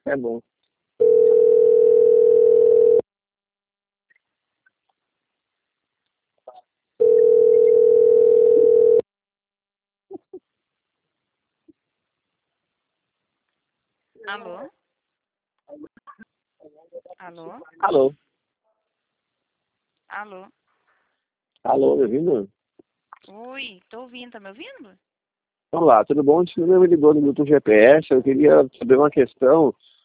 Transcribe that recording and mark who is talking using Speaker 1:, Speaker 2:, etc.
Speaker 1: É bom.
Speaker 2: Alô? Alô?
Speaker 1: Alô?
Speaker 2: Alô?
Speaker 1: Alô, me ouvindo?
Speaker 2: Oi, tô ouvindo, tá me ouvindo?
Speaker 1: Olá, tudo bom? Esse número me ligou do Bluetooth GPS. Eu queria saber uma questão.